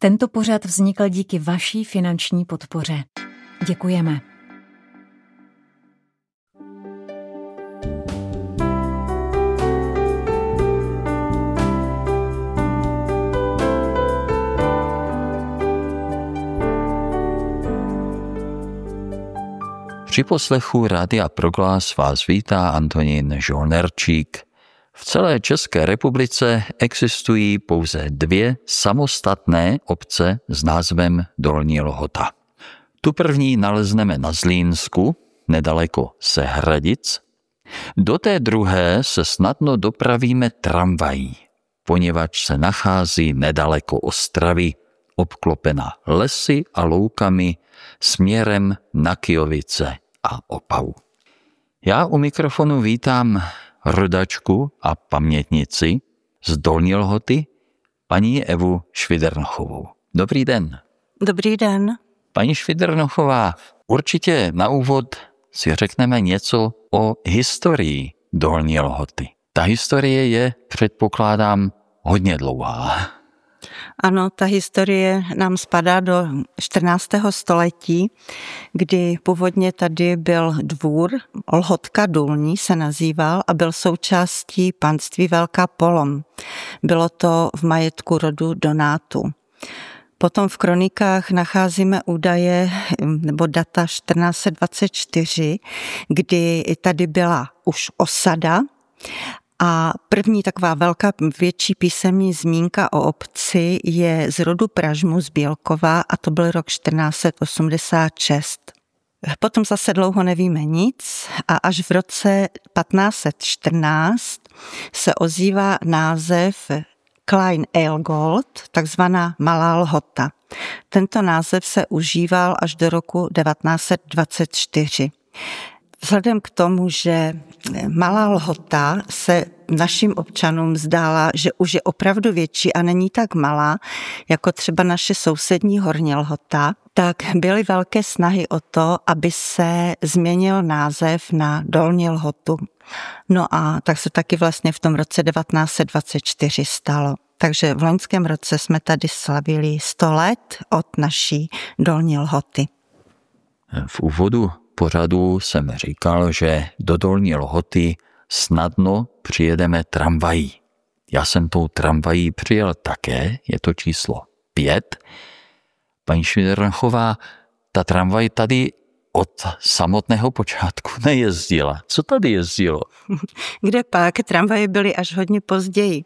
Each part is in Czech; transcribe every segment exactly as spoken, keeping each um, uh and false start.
Tento pořad vznikl díky vaší finanční podpoře. Děkujeme. Při poslechu Rádia Proglas vás vítá Antonín Žolnerčík. V celé České republice existují pouze dvě samostatné obce s názvem Dolní Lhota. Tu první nalezneme na Zlínsku, nedaleko Sehradic. Do té druhé se snadno dopravíme tramvají, poněvadž se nachází nedaleko Ostravy, obklopena lesy a loukami směrem na Kyjovice a Opavu. Já u mikrofonu vítám rodačku a pamětnici z Dolní Lhoty, paní Evu Švidernochovou. Dobrý den. Dobrý den. Paní Švidernochová, určitě na úvod si řekneme něco o historii Dolní Lhoty. Ta historie je, předpokládám, hodně dlouhá. Ano, ta historie nám spadá do čtrnáctého století, kdy původně tady byl dvůr, Lhotka důlní se nazýval a byl součástí panství Velká Polom. Bylo to v majetku rodu Donátů. Potom v kronikách nacházíme údaje nebo data čtrnáct set dvacet čtyři, kdy tady byla už osada. A první taková velká větší písemní zmínka o obci je z rodu Pražmu z Bělkova a to byl rok čtrnáct set osmdesát šest. Potom zase dlouho nevíme nic a až v roce patnáct set čtrnáct se ozývá název Klein Eilgold, takzvaná Malá Lhota. Tento název se užíval až do roku devatenáct set dvacet čtyři. Vzhledem k tomu, že Malá Lhota se našim občanům zdála, že už je opravdu větší a není tak malá, jako třeba naše sousední Horní Lhota, tak byly velké snahy o to, aby se změnil název na Dolní Lhotu. No a tak se taky vlastně v tom roce devatenáct set dvacet čtyři stalo. Takže v loňském roce jsme tady slavili sto let od naší Dolní Lhoty. V úvodu pořadu jsem říkal, že do Dolní Lhoty snadno přijedeme tramvají. Já jsem tou tramvají přijel také, je to číslo pět. Paní Švidernochová, ta tramvaj tady od samotného počátku nejezdila. Co tady jezdilo? Kde pak? Tramvaje byly až hodně později.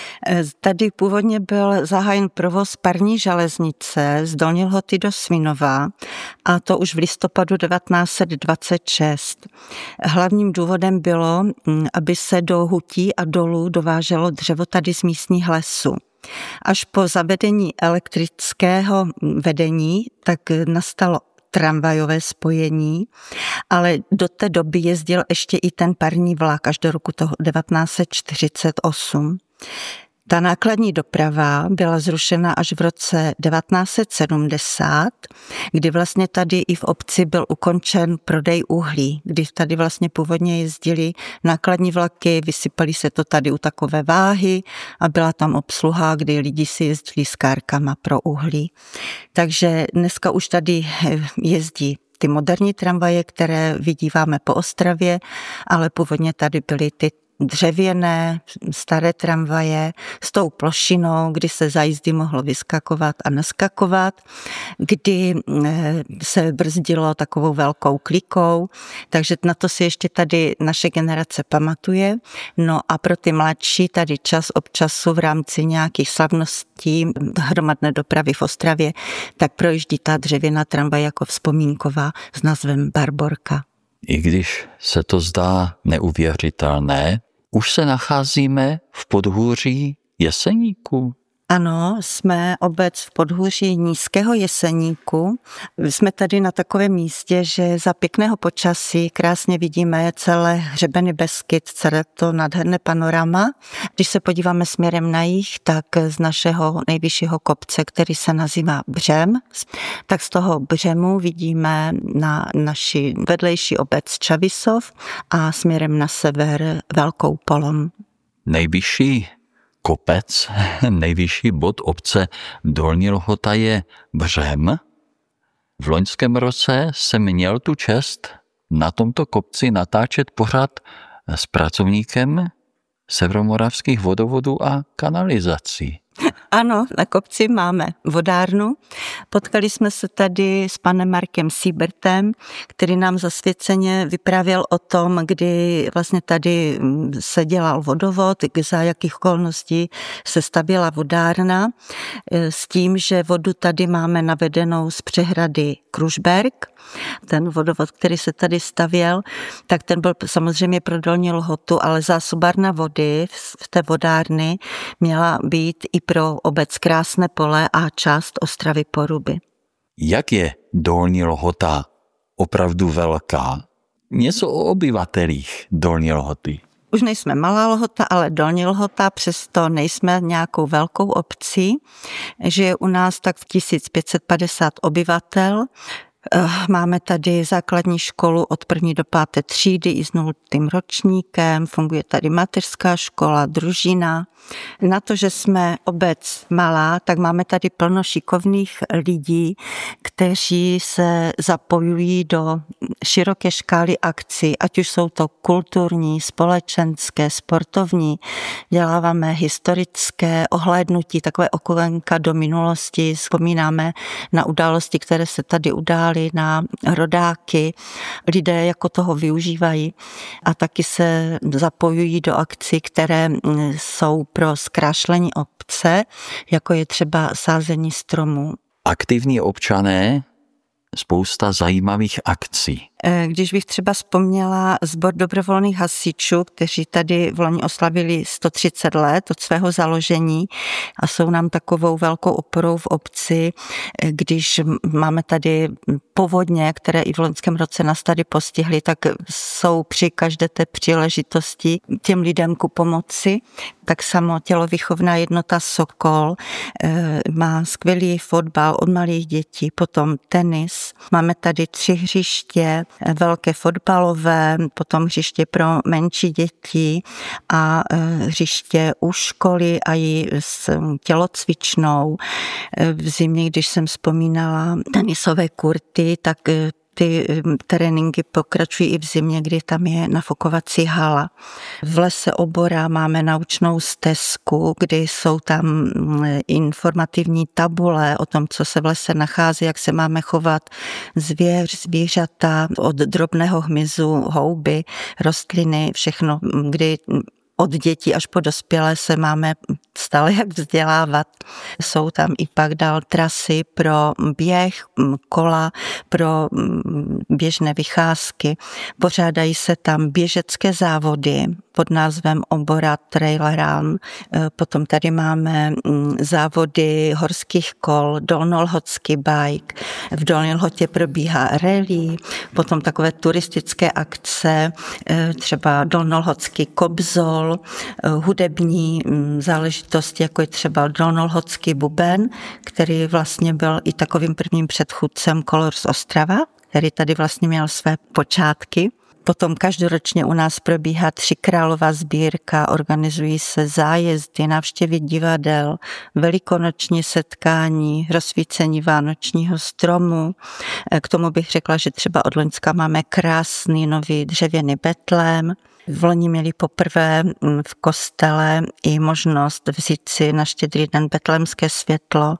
Tady původně byl zahájen provoz parní železnice z Dolní Lhoty do Svinova a to už v listopadu devatenáct set dvacet šest. Hlavním důvodem bylo, aby se do hutí a dolů dováželo dřevo tady z místních lesů. Až po zavedení elektrického vedení tak nastalo tramvajové spojení, ale do té doby jezdil ještě i ten parní vlak až do roku toho devatenáct set čtyřicet osm. Ta nákladní doprava byla zrušena až v roce devatenáct set sedmdesát, kdy vlastně tady i v obci byl ukončen prodej uhlí, kdy tady vlastně původně jezdili nákladní vlaky, vysypali se to tady u takové váhy a byla tam obsluha, kdy lidi si jezdili s kárkama pro uhlí. Takže dneska už tady jezdí ty moderní tramvaje, které vidíváme po Ostravě, ale původně tady byly ty dřevěné, staré tramvaje s tou plošinou, kdy se za jízdy mohlo vyskakovat a naskakovat, kdy se brzdilo takovou velkou klikou, takže na to si ještě tady naše generace pamatuje. No a pro ty mladší tady čas od času v rámci nějakých slavností hromadné dopravy v Ostravě, tak projíždí ta dřevěná tramvaj jako vzpomínková s názvem Barborka. I když se to zdá neuvěřitelné, už se nacházíme v podhůří Jeseníku. Ano, jsme obec v podhůří Nízkého Jeseníku. Jsme tady na takovém místě, že za pěkného počasí krásně vidíme celé hřebeny Beskyd, celé to nádherné panorama. Když se podíváme směrem na jih, tak z našeho nejvyššího kopce, který se nazývá Břem, tak z toho Břemu vidíme na naši vedlejší obec Čavisov a směrem na sever Velkou Polom. Nejvyšší kopec, nejvyšší bod obce Dolní Lhota je Břem. V loňském roce jsem měl tu čest na tomto kopci natáčet pořad s pracovníkem Severomoravských vodovodů a kanalizací. Ano, na kopci máme vodárnu. Potkali jsme se tady s panem Markem Siebertem, který nám zasvěceně vyprávěl o tom, kdy vlastně tady se dělal vodovod, za jakých okolností se stavěla vodárna, s tím, že vodu tady máme navedenou z přehrady Kružberk. Ten vodovod, který se tady stavěl, tak ten byl samozřejmě pro Dolní Lhotu, ale zásobárna vody v té vodárny měla být i pro obec Krásné Pole a část Ostravy Poruby. Jak je Dolní Lhota opravdu velká? Něco o obyvatelích Dolní Lhoty. Už nejsme Malá Lhota, ale Dolní Lhota, přesto nejsme nějakou velkou obcí, že je u nás tak v tisíc pět set padesát obyvatel. Máme tady základní školu od první do páté třídy i s nultým ročníkem, funguje tady mateřská škola, družina. Na to, že jsme obec malá, tak máme tady plno šikovných lidí, kteří se zapojují do široké škály akcí, ať už jsou to kulturní, společenské, sportovní. Děláváme historické ohlédnutí, takové okolenka do minulosti, vzpomínáme na události, které se tady udály, na rodáky. Lidé jako toho využívají a taky se zapojují do akcí, které jsou pro zkrášlení obce, jako je třeba sázení stromů. Aktivní občané, spousta zajímavých akcí. Když bych třeba vzpomněla sbor dobrovolných hasičů, kteří tady v loni oslavili sto třicet let od svého založení a jsou nám takovou velkou oporou v obci, když máme tady povodně, které i v loňském roce nás tady postihly, tak jsou při každé té příležitosti těm lidem ku pomoci. Tak samo tělovýchovná jednota Sokol má skvělý fotbal od malých dětí, potom tenis. Máme tady tři hřiště, velké fotbalové, potom hřiště pro menší děti a hřiště u školy a i s tělocvičnou. V zimě, když jsem vzpomínala tenisové kurty, tak ty tréninky pokračují i v zimě, kdy tam je nafukovací hala. V lese Obora máme naučnou stezku, kdy jsou tam informativní tabule o tom, co se v lese nachází, jak se máme chovat zvěř, zvířata, od drobného hmyzu, houby, rostliny, všechno, kdy od dětí až po dospělé se máme stále jak vzdělávat. Jsou tam i pak dál trasy pro běh, kola, pro běžné vycházky. Pořádají se tam běžecké závody pod názvem Obora Trail Run. Potom tady máme závody horských kol, dolnolhotský bike. V Dolní Lhotě probíhá rally, potom takové turistické akce, třeba dolnolhotský kobzol, hudební záležitosti, jako je třeba dolnolhotský buben, který vlastně byl i takovým prvním předchůdcem Colors Ostrava, který tady vlastně měl své počátky. Potom každoročně u nás probíhá Třikrálová sbírka, organizují se zájezdy, návštěvy divadel, velikonoční setkání, rozsvícení vánočního stromu. K tomu bych řekla, že třeba od loňska máme krásný nový dřevěný betlém. V loni měli poprvé v kostele i možnost vzít si na Štědrý den betlémské světlo.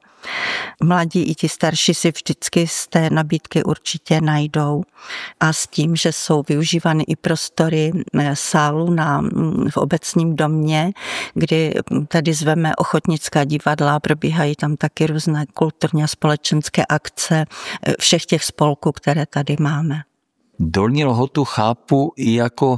Mladí i ti starší si vždycky z té nabídky určitě najdou. A s tím, že jsou využívány i prostory sálu na, v obecním domě, kdy tady zveme ochotnická divadla, probíhají tam taky různé kulturní a společenské akce všech těch spolků, které tady máme. Dolní Lhotu chápu i jako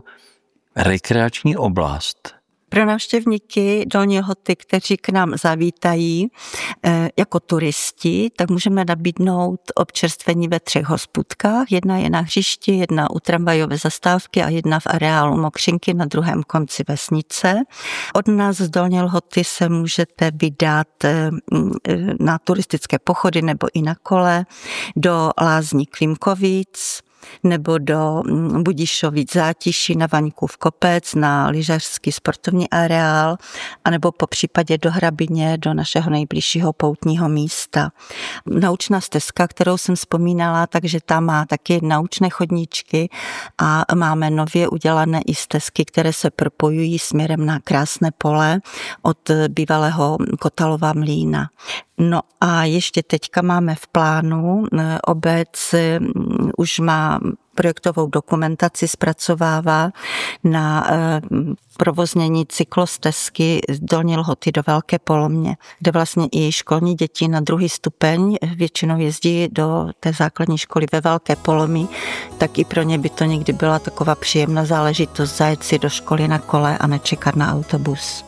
rekreační oblast. Pro návštěvníky Dolní Lhoty, kteří k nám zavítají e, jako turisti, tak můžeme nabídnout občerstvení ve třech hospůdkách. Jedna je na hřišti, jedna u tramvajové zastávky a jedna v areálu Mokřinky na druhém konci vesnice. Od nás z Dolní Lhoty se můžete vydat e, na turistické pochody nebo i na kole do lázní Klimkovic, nebo do Budišovic Zátiší na Vaňkův kopec, na lyžařský sportovní areál, anebo po případě do Hrabině, do našeho nejbližšího poutního místa. Naučná stezka, kterou jsem vzpomínala, takže tam má taky naučné chodníčky a máme nově udělané i stezky, které se propojují směrem na Krásné pole od bývalého Kotalova mlýna. No a ještě teďka máme v plánu, obec už má projektovou dokumentaci, zpracovává na provoznění cyklostezky z Dolní Lhoty do Velké Polomě, kde vlastně i školní děti na druhý stupeň většinou jezdí do té základní školy ve Velké Polomí, tak i pro ně by to někdy byla taková příjemná záležitost zajet si do školy na kole a nečekat na autobus.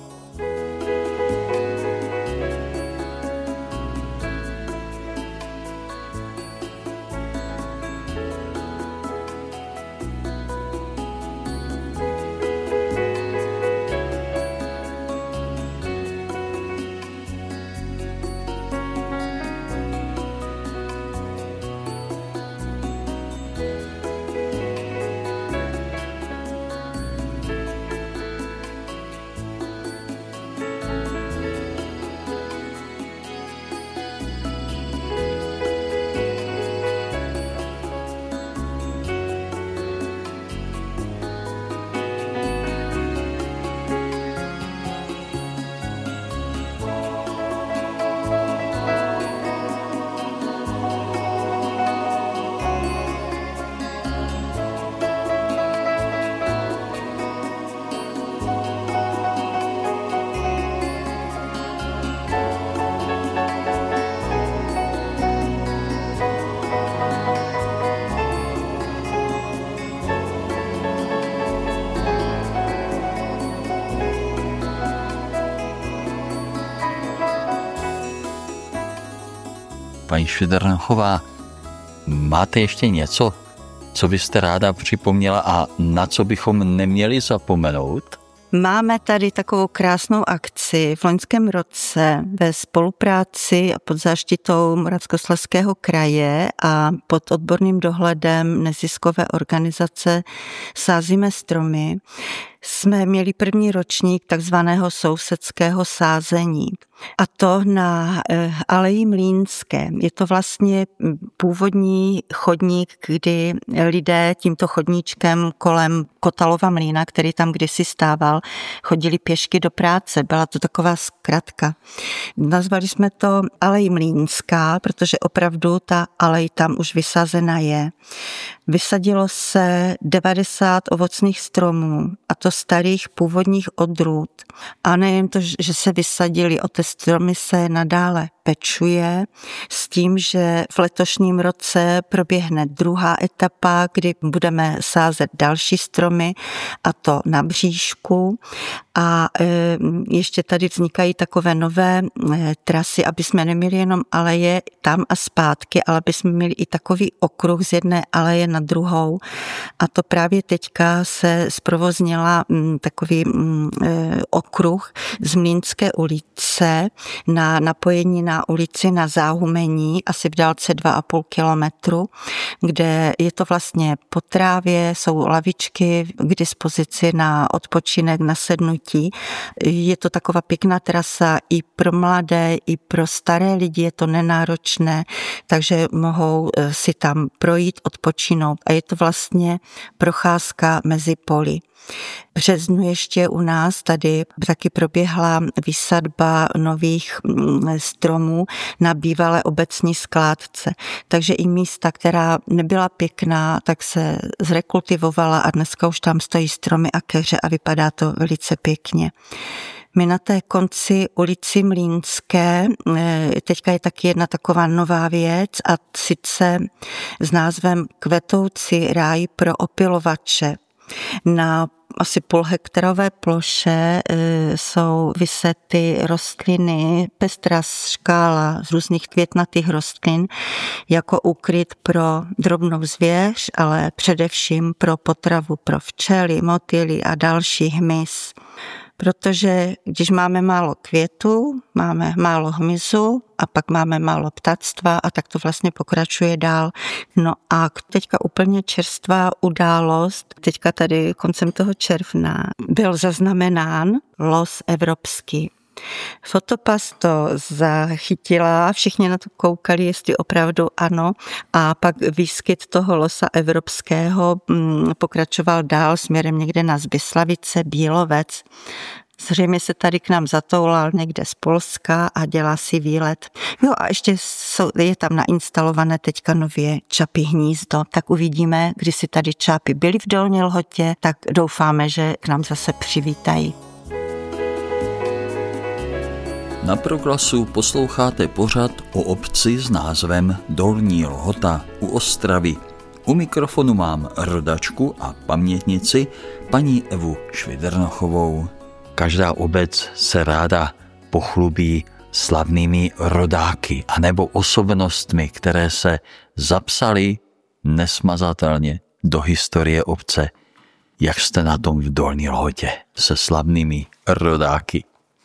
Paní Švydrnachová, máte ještě něco, co byste ráda připomněla a na co bychom neměli zapomenout? Máme tady takovou krásnou akci v loňském roce ve spolupráci a pod záštitou Moravskoslezského kraje a pod odborným dohledem neziskové organizace Sázíme stromy. Jsme měli první ročník takzvaného sousedského sázení. A to na Aleji Mlýnské. Je to vlastně původní chodník, kdy lidé tímto chodníčkem kolem Kotalova mlýna, který tam kdysi stával, chodili pěšky do práce. Byla to taková zkratka. Nazvali jsme to Alej Mlýnská, protože opravdu ta alej tam už vysazena je. Vysadilo se devadesát ovocných stromů, a to starých původních odrůd. A nejen to, že se vysadili, o té stromy se nadále pečuje s tím, že v letošním roce proběhne druhá etapa, kdy budeme sázet další stromy, a to na Bříšku. A ještě tady vznikají takové nové trasy, aby jsme neměli jenom aleje tam a zpátky, ale aby jsme měli i takový okruh z jedné aleje na druhou. A to právě teďka se zprovoznila takový okruh z Mlýnské ulice na napojení na ulici na Záhumení, asi v délce dva a půl kilometru, kde je to vlastně po trávě, jsou lavičky k dispozici na odpočinek, na sednutí. Je to taková pěkná trasa i pro mladé, i pro staré lidi, je to nenáročné, takže mohou si tam projít, odpočinout. A je to vlastně procházka mezi poli. V březnu ještě u nás tady taky proběhla výsadba nových stromů na bývalé obecní skládce. Takže i místa, která nebyla pěkná, tak se zrekultivovala a dneska už tam stojí stromy a keře a vypadá to velice pěkně. My na té konci ulici Mlýnské, teďka je taky jedna taková nová věc, a sice s názvem Kvetoucí ráj pro opylovače. Na asi půlhektarové ploše jsou vysety rostliny, pestrá škála z různých květnatých rostlin jako úkryt pro drobnou zvěř, ale především pro potravu pro včely, motýly a další hmyz. protože když máme málo květů, máme málo hmyzu a pak máme málo ptactva a tak to vlastně pokračuje dál. No a teďka úplně čerstvá událost, teďka tady koncem toho června byl zaznamenán los evropský. Fotopas to zachytila, všichni na to koukali, jestli opravdu ano, a pak výskyt toho losa evropského pokračoval dál směrem někde na Zbyslavice, Bílovec. Zřejmě se tady k nám zatoulal někde z Polska a dělá si výlet. Jo a ještě je tam nainstalované teďka nově čapí hnízdo, tak uvidíme, když si tady čápy byly v Dolní Lhotě, tak doufáme, že k nám zase přivítají. Na Proglasu posloucháte pořad o obci s názvem Dolní Lhota u Ostravy. U mikrofonu mám rodačku a pamětnici paní Evu Švidrnochovou. Každá obec se ráda pochlubí slavnými rodáky anebo osobnostmi, které se zapsaly nesmazatelně do historie obce. Jak jste na tom v Dolní Lhotě se slavnými rodáky?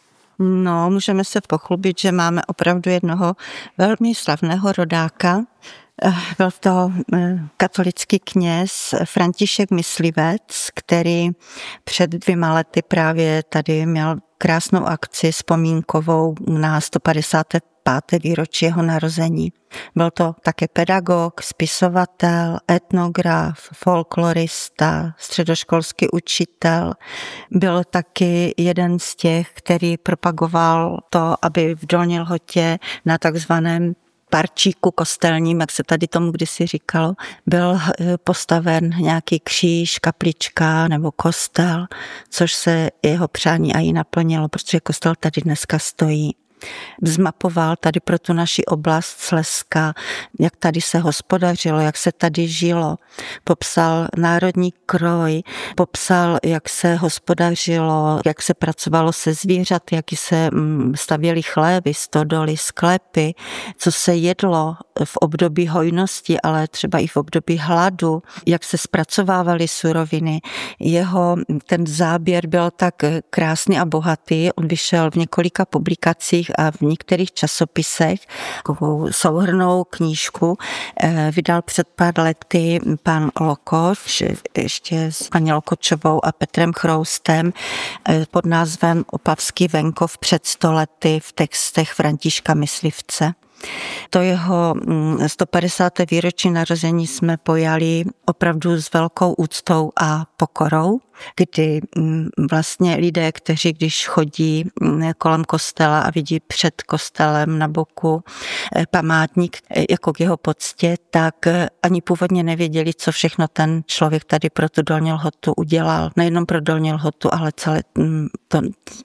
No, můžeme se pochlubit, že máme opravdu jednoho velmi slavného rodáka. Byl to katolický kněz František Myslivec, který před dvěma lety právě tady měl krásnou akci vzpomínkovou na sto padesáté páté výročí jeho narození. Byl to také pedagog, spisovatel, etnograf, folklorista, středoškolský učitel. Byl taky jeden z těch, který propagoval to, aby v Dolní Lhotě na takzvaném parčíku kostelním, jak se tady tomu kdysi říkalo, byl postaven nějaký kříž, kaplička nebo kostel, což se jeho přání i naplnilo, protože kostel tady dneska stojí. Zmapoval tady pro tu naši oblast Slezska, jak tady se hospodařilo, jak se tady žilo. Popsal národní kroj, popsal, jak se hospodařilo, jak se pracovalo se zvířaty, jak se stavěly chlévy, stodoly, sklepy, co se jedlo v období hojnosti, ale třeba i v období hladu, jak se zpracovávaly suroviny. Jeho ten záběr byl tak krásný a bohatý, on vyšel v několika publikacích a v některých časopisech, takovou souhrnnou knížku vydal před pár lety pan Lokoč, ještě s paní Lokočovou a Petrem Chroustem pod názvem Opavský venkov před sto lety v textech Františka Myslivce. To jeho sto padesáté výročí narození jsme pojali opravdu s velkou úctou a pokorou, kdy vlastně lidé, kteří když chodí kolem kostela a vidí před kostelem na boku památník jako k jeho poctě, tak ani původně nevěděli, co všechno ten člověk tady pro tu Dolní Lhotu udělal. Nejenom pro Dolní Lhotu, ale celé to,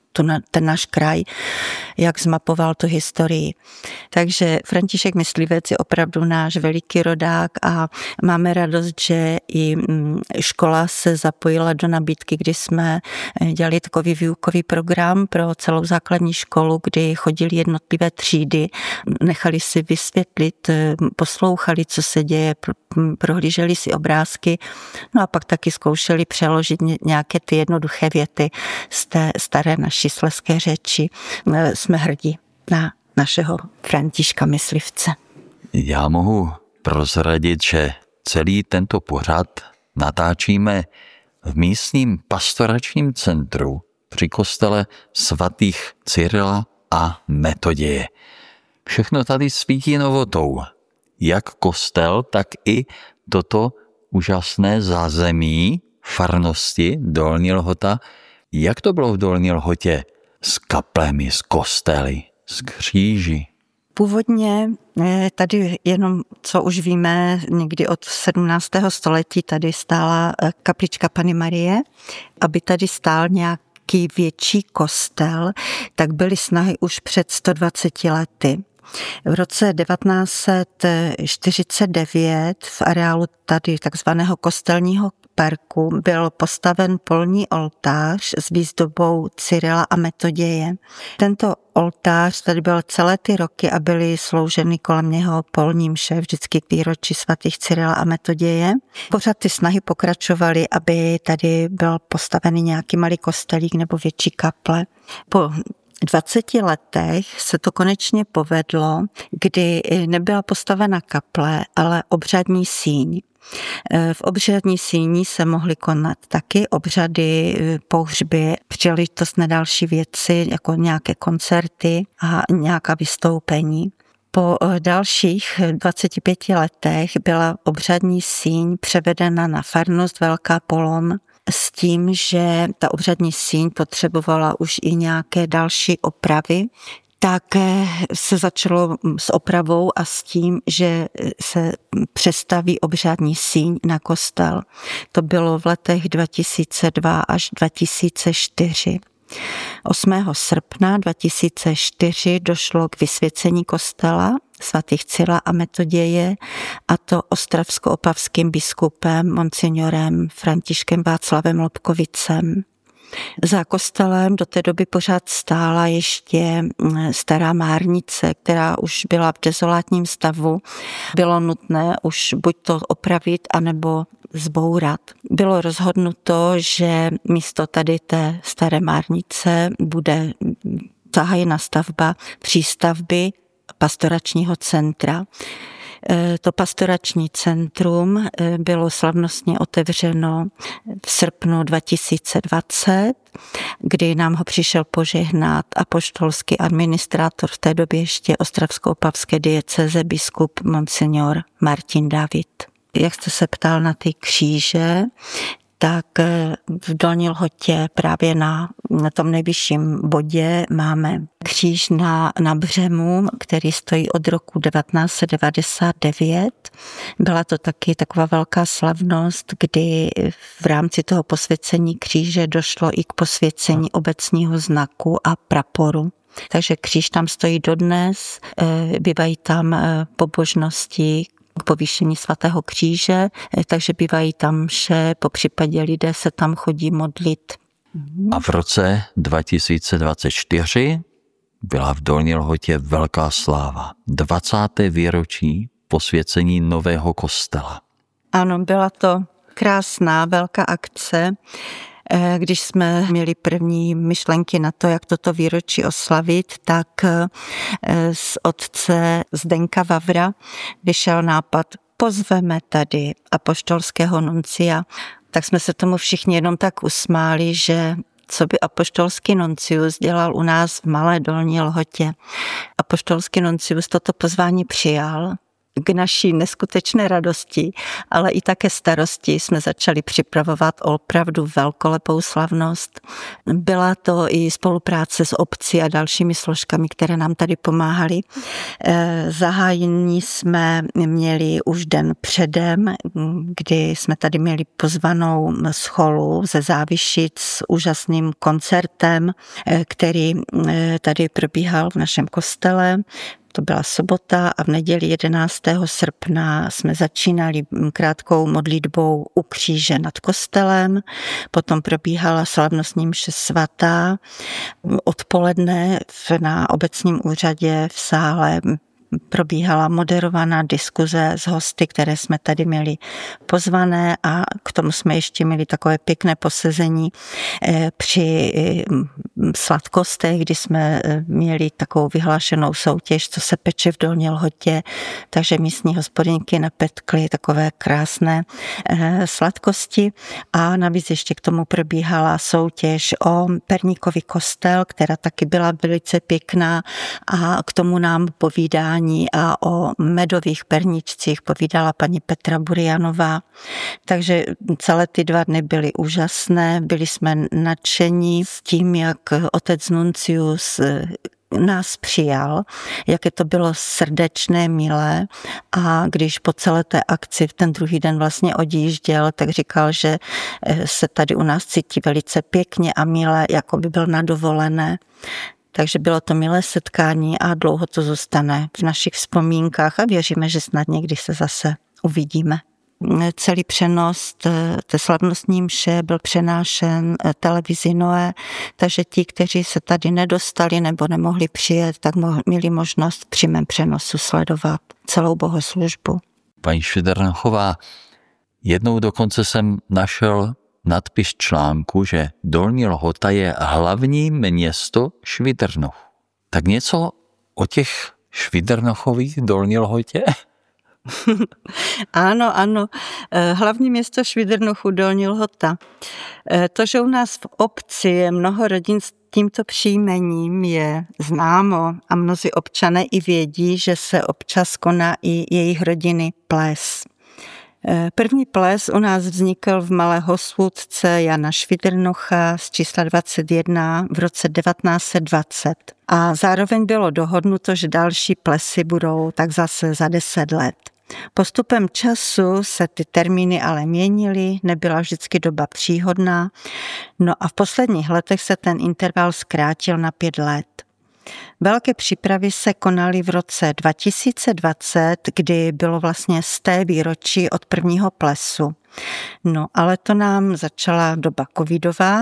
ten náš kraj, jak zmapoval tu historii. Takže František Myslivec je opravdu náš veliký rodák a máme radost, že i škola se zapojila do nabídky, kdy jsme dělali takový výukový program pro celou základní školu, kdy chodili jednotlivé třídy, nechali si vysvětlit, poslouchali, co se děje, prohlíželi si obrázky, no a pak taky zkoušeli přeložit nějaké ty jednoduché věty z té staré naší slezské řeči. Jsme hrdí na našeho Františka Myslivce. Já mohu prozradit, že celý tento pořad natáčíme v místním pastoračním centru při kostele svatých Cyrila a Metoděje. Všechno tady svítí novotou. Jak kostel, tak i toto úžasné zázemí farnosti Dolní Lhota. Jak to bylo v Dolní Lhotě s kaplemi, s kostely, s kříži? Původně tady jenom, co už víme, někdy od sedmnáctého století tady stála kaplička Panny Marie. Aby tady stál nějaký větší kostel, tak byly snahy už před sto dvaceti lety. V roce devatenáct set čtyřicet devět v areálu tady takzvaného kostelního parku byl postaven polní oltář s výzdobou Cyrila a Metoděje. Tento oltář tady byl celé ty roky a byly slouženy kolem něho polní mše vždycky k výročí svatých Cyrila a Metoděje. Pořád ty snahy pokračovaly, aby tady byl postavený nějaký malý kostelík nebo větší kaple. Po dvaceti letech se to konečně povedlo, kdy nebyla postavena kaple, ale obřadní síň. V obřadní síni se mohly konat taky obřady, pohřby, příležitost na další věci, jako nějaké koncerty a nějaká vystoupení. Po dalších dvaceti pěti letech byla obřadní síň převedena na farnost Velká Polon s tím, že ta obřadní síň potřebovala už i nějaké další opravy, tak se začalo s opravou a s tím, že se přestaví obřadní síň na kostel. To bylo v letech dva tisíce dva až dva tisíce čtyři. osmého srpna dva tisíce čtyři došlo k vysvěcení kostela svatých Cyrila a Metoděje, a to ostravsko-opavským biskupem monsignorem Františkem Václavem Lobkovicem. Za kostelem do té doby pořád stála ještě stará márnice, která už byla v dezolátním stavu. Bylo nutné už buď to opravit, anebo zbourat. Bylo rozhodnuto, že místo tady té staré márnice bude zahájena stavba přístavby pastoračního centra. To pastorační centrum bylo slavnostně otevřeno v srpnu dva tisíce dvacet, kdy nám ho přišel požehnat apoštolský administrátor v té době ještě ostravsko-opavské diecéze biskup monsignor Martin David. Jak jste se ptal na ty kříže, tak v Dolní Lhotě právě na, na tom nejvyšším bodě máme kříž na, na Břemu, který stojí od roku devatenáct set devadesát devět. Byla to taky taková velká slavnost, kdy v rámci toho posvěcení kříže došlo i k posvěcení obecního znaku a praporu. Takže kříž tam stojí dodnes, bývají tam pobožnosti k povýšení svatého kříže, takže bývají tam mše, po případě lidé se tam chodí modlit. A v roce dva tisíce dvacet čtyři byla v Dolní Lhotě velká sláva. dvacáté výročí posvěcení nového kostela. Ano, byla to krásná velká akce. Když jsme měli první myšlenky na to, jak toto výročí oslavit, tak z otce Zdenka Vavra vyšel nápad, pozveme tady apoštolského nuncia. Tak jsme se tomu všichni jenom tak usmáli, že co by apoštolský nuncius dělal u nás v Malé Dolní Lhotě. Apoštolský nuncius toto pozvání přijal. K naší neskutečné radosti, ale i také starosti jsme začali připravovat opravdu velkolepou slavnost. Byla to i spolupráce s obcí a dalšími složkami, které nám tady pomáhaly. Zahájení jsme měli už den předem, kdy jsme tady měli pozvanou scholu ze Závišic s úžasným koncertem, který tady probíhal v našem kostele. To byla sobota a v neděli jedenáctého srpna jsme začínali krátkou modlitbou u kříže nad kostelem, potom probíhala slavnostní mše svatá. Odpoledne na obecním úřadě v sále probíhala moderovaná diskuze s hosty, které jsme tady měli pozvané, a k tomu jsme ještě měli takové pěkné posezení při sladkostech, kdy jsme měli takovou vyhlášenou soutěž, co se peče v Dolní Lhotě, takže místní hospodinky napetkly takové krásné sladkosti, a navíc ještě k tomu probíhala soutěž o perníkový kostel, která taky byla velice pěkná, a k tomu nám povídá a o medových perničcích povídala paní Petra Burianová. Takže celé ty dva dny byly úžasné, byli jsme nadšení s tím, jak otec nuncius nás přijal, jaké to bylo srdečné, milé, a když po celé té akci v ten druhý den vlastně odjížděl, tak říkal, že se tady u nás cítí velice pěkně a milé, jako by byl na dovolené. Takže bylo to milé setkání a dlouho to zůstane v našich vzpomínkách a věříme, že snad někdy se zase uvidíme. celý přenos té slavnostní mše byl přenášen televizi Noé, takže ti, kteří se tady nedostali nebo nemohli přijet, tak měli možnost v přímém přenosu sledovat celou bohoslužbu. Paní Švidrnochová, jednou dokonce jsem našel nadpis článku, že Dolní Lhota je hlavní město Švidrnoch. Tak něco o těch Švidrnochových Dolní Lhotě? Ano, ano. Hlavní město Švidrnochu Dolní Lhota. To, že u nás v obci je mnoho rodin s tímto příjmením, je známo a mnozí občané i vědí, že se občas koná i jejich rodiny ples. První ples u nás vznikl v Malé Hosvůdce Jana Švidrnocha z čísla dvacet jedna v roce devatenáct set dvacet. A zároveň bylo dohodnuto, že další plesy budou tak zase za deset let. Postupem času se ty termíny ale měnily, nebyla vždycky doba příhodná, no a v posledních letech se ten interval zkrátil na pět let. Velké přípravy se konaly v roce dva tisíce dvacet, kdy bylo vlastně sté výročí od prvního plesu. No, ale to nám začala doba covidová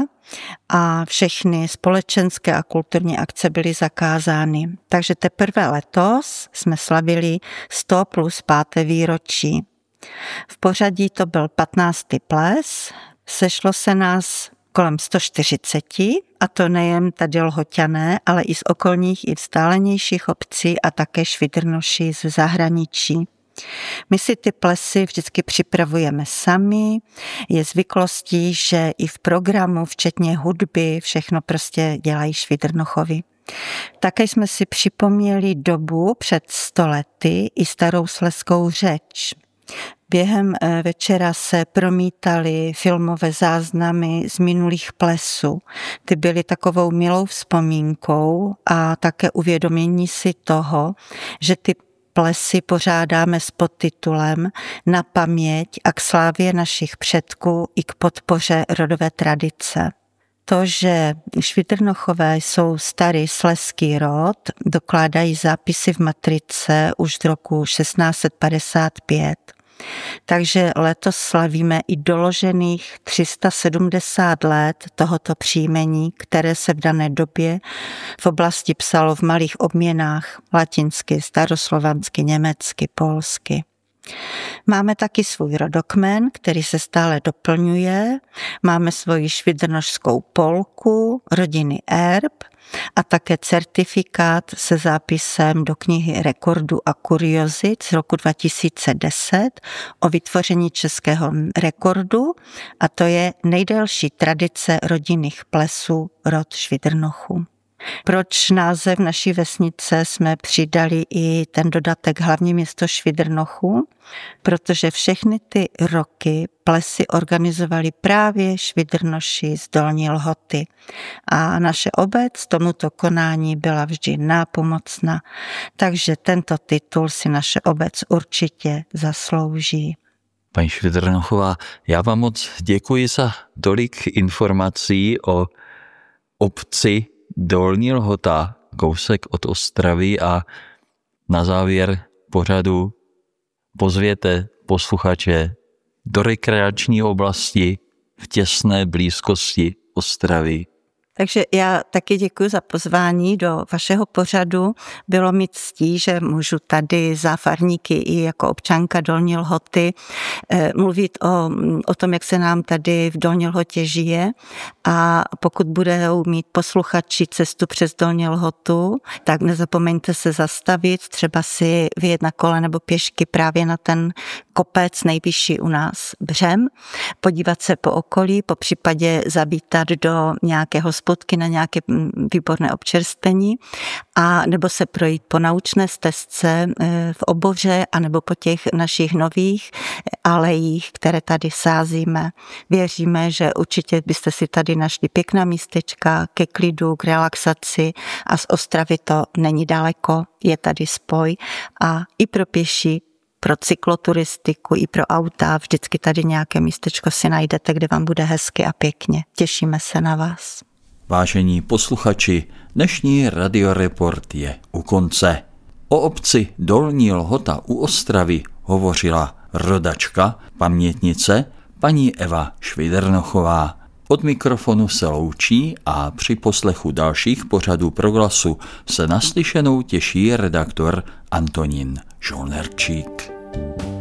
a všechny společenské a kulturní akce byly zakázány. Takže teprve letos jsme slavili sto plus páté výročí. V pořadí to byl patnáctý ples, sešlo se nás kolem sto čtyřicet, a to nejen tady Lhoťané, ale i z okolních i vzdálenějších obcí a také Švidrnoši z zahraničí. My si ty plesy vždycky připravujeme sami, je zvyklostí, že i v programu, včetně hudby, všechno prostě dělají Švidrnochovi. Také jsme si připomněli dobu před sto lety i starou slezskou řeč. Během večera se promítaly filmové záznamy z minulých plesů. Ty byly takovou milou vzpomínkou a také uvědomění si toho, že ty plesy pořádáme s podtitulem Na paměť a k slávě našich předků i k podpoře rodové tradice. To, že Švidrnochové jsou starý slezský rod, dokládají zápisy v matrice už z roku šestnáct set padesát pět. Takže letos slavíme i doložených tři sta sedmdesát let tohoto příjmení, které se v dané době v oblasti psalo v malých obměnách latinsky, staroslovansky, německy, polsky. Máme taky svůj rodokmen, který se stále doplňuje. Máme svoji švidrnošskou polku, rodinný erb a také certifikát se zápisem do knihy rekordů a kuriozit z roku dva tisíce deset o vytvoření českého rekordu, a to je nejdelší tradice rodinných plesů rod Švidrnochů. Proč název naší vesnice jsme přidali i ten dodatek hlavní město Švidrnochu? Protože všechny ty roky plesy organizovali právě Švidrnoši z Dolní Lhoty a naše obec tomuto konání byla vždy nápomocna, takže tento titul si naše obec určitě zaslouží. Paní Švidrnochová, já vám moc děkuji za tolik informací o obci Dolní Lhota, kousek od Ostravy, a na závěr pořadu pozvěte posluchače do rekreační oblasti v těsné blízkosti Ostravy. Takže já taky děkuji za pozvání do vašeho pořadu. Bylo mi ctí, že můžu tady za farníky i jako občanka Dolní Lhoty mluvit o, o tom, jak se nám tady v Dolní Lhotě žije. A pokud budou mít posluchači cestu přes Dolní Lhotu, tak nezapomeňte se zastavit, třeba si vyjet na kole nebo pěšky právě na ten kopec nejvyšší u nás Břem, podívat se po okolí, po případě zavítat do nějakého spotky na nějaké výborné občerstvení, a nebo se projít po naučné stezce v oboře a nebo po těch našich nových alejích, které tady sázíme. Věříme, že určitě byste si tady našli pěkná místečka ke klidu, k relaxaci, a z Ostravy to není daleko, je tady spoj, a i pro pěší, pro cykloturistiku, i pro auta, vždycky tady nějaké místečko si najdete, kde vám bude hezky a pěkně. Těšíme se na vás. Vážení posluchači, dnešní Radioreport je u konce. O obci Dolní Lhota u Ostravy hovořila rodačka, pamětnice, paní Eva Švidernochová. Od mikrofonu se loučí a při poslechu dalších pořadů Proglasu se naslyšenou těší redaktor Antonín Žolnerčík.